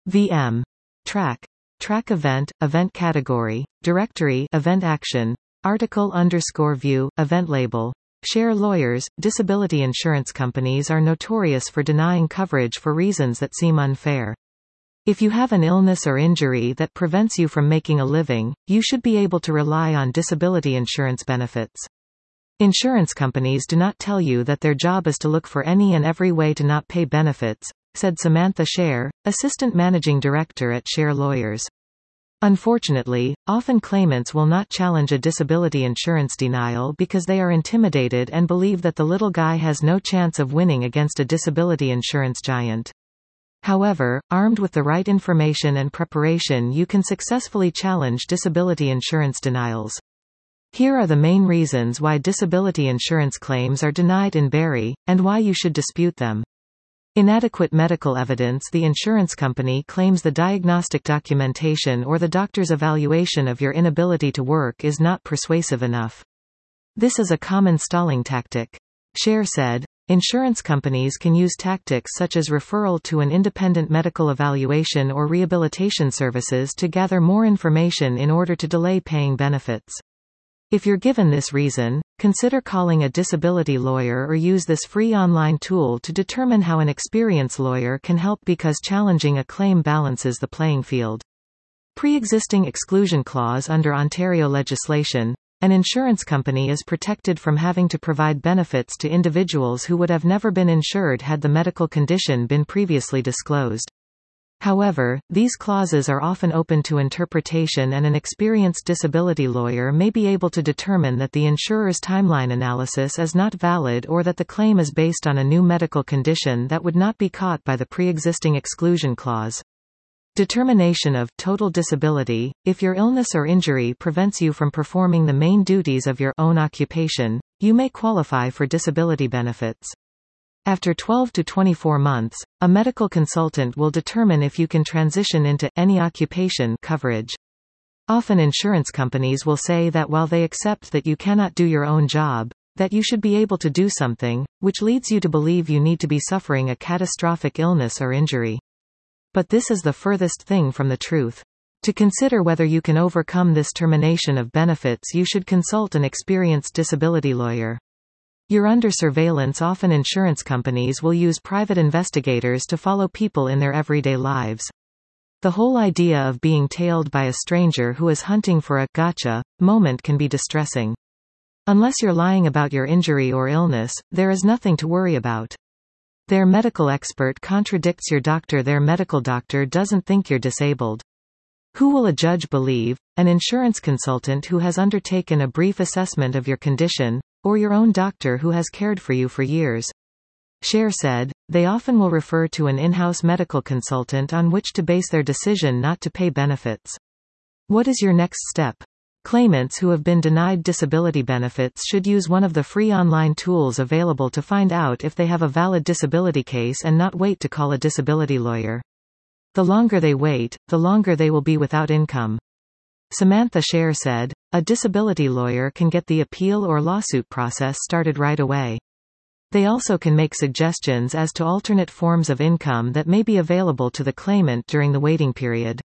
VM. Track. Track event, event category, directory, event action, article_view, event label. Share lawyers. Disability insurance companies are notorious for denying coverage for reasons that seem unfair. If you have an illness or injury that prevents you from making a living, you should be able to rely on disability insurance benefits. Insurance companies do not tell you that their job is to look for any and every way to not pay benefits, said Samantha Scher, Assistant Managing Director at Scher Lawyers. Unfortunately, often claimants will not challenge a disability insurance denial because they are intimidated and believe that the little guy has no chance of winning against a disability insurance giant. However, armed with the right information and preparation, you can successfully challenge disability insurance denials. Here are the main reasons why disability insurance claims are denied in Barry, and why you should dispute them. Inadequate medical evidence. The insurance company claims the diagnostic documentation or the doctor's evaluation of your inability to work is not persuasive enough. This is a common stalling tactic. Scher said, insurance companies can use tactics such as referral to an independent medical evaluation or rehabilitation services to gather more information in order to delay paying benefits. If you're given this reason, consider calling a disability lawyer or use this free online tool to determine how an experienced lawyer can help, because challenging a claim balances the playing field. Pre-existing exclusion clause. Under Ontario legislation, an insurance company is protected from having to provide benefits to individuals who would have never been insured had the medical condition been previously disclosed. However, these clauses are often open to interpretation, and an experienced disability lawyer may be able to determine that the insurer's timeline analysis is not valid, or that the claim is based on a new medical condition that would not be caught by the pre-existing exclusion clause. Determination of total disability. If your illness or injury prevents you from performing the main duties of your own occupation, you may qualify for disability benefits. After 12 to 24 months, a medical consultant will determine if you can transition into any occupation coverage. Often insurance companies will say that while they accept that you cannot do your own job, that you should be able to do something, which leads you to believe you need to be suffering a catastrophic illness or injury. But this is the furthest thing from the truth. To consider whether you can overcome this termination of benefits, you should consult an experienced disability lawyer. You're under surveillance. Often insurance companies will use private investigators to follow people in their everyday lives. The whole idea of being tailed by a stranger who is hunting for a gotcha moment can be distressing. Unless you're lying about your injury or illness, there is nothing to worry about. Their medical expert contradicts your doctor. Their medical doctor doesn't think you're disabled. Who will a judge believe? An insurance consultant who has undertaken a brief assessment of your condition, or your own doctor who has cared for you for years? Scher said, they often will refer to an in-house medical consultant on which to base their decision not to pay benefits. What is your next step? Claimants who have been denied disability benefits should use one of the free online tools available to find out if they have a valid disability case and not wait to call a disability lawyer. The longer they wait, the longer they will be without income. Samantha Scher said, a disability lawyer can get the appeal or lawsuit process started right away. They also can make suggestions as to alternate forms of income that may be available to the claimant during the waiting period.